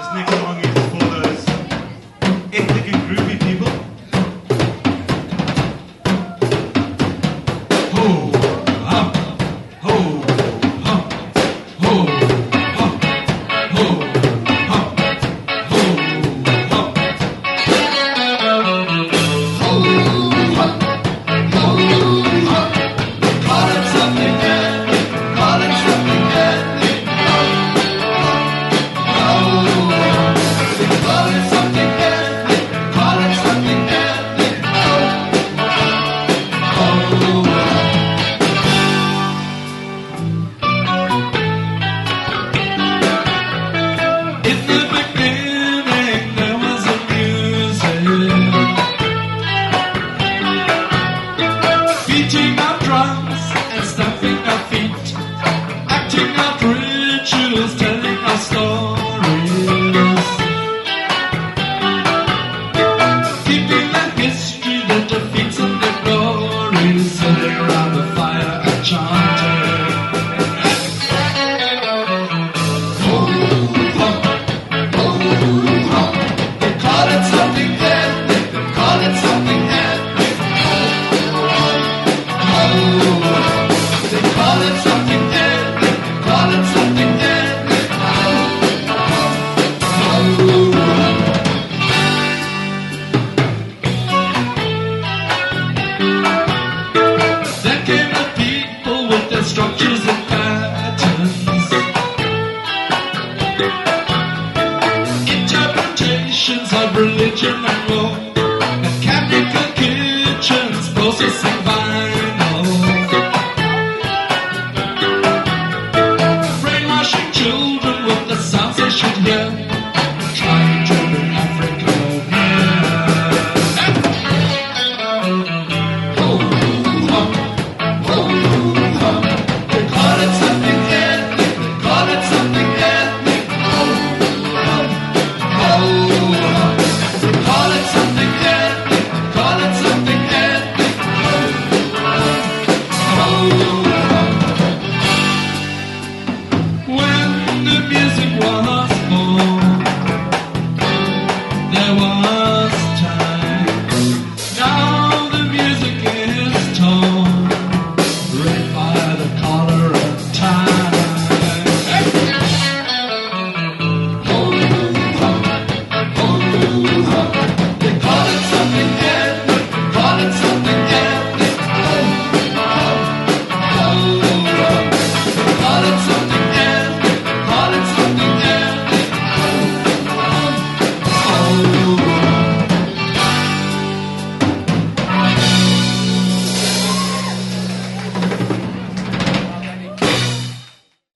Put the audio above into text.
sneak among you for those ethnic and groovy people. Ho, hum, ho, hum, ho, hum, ho, hum, ho, hum. Ho, hum, ho, hum. Call it something ethnic, call it something ethnic. Call it something ethnic, call it something ethnic. In the beginning there was a music, beating our drums and stamping our feet, acting out rituals, telling our stories, keeping the history that defeats and the glories, sitting around the fire and chanting. Ho, hum, ho, hum. They call it something ethnic, they call it something ethnic. Ho, hum, ho, hum. They call it something ethnic, they call it something ethnic. Ho, hum, ho, hum. There came the people with their structures and patterns, interpretations of religion and law, mechanical kitchens processing vinyl, brainwashing children with the sounds they should hear.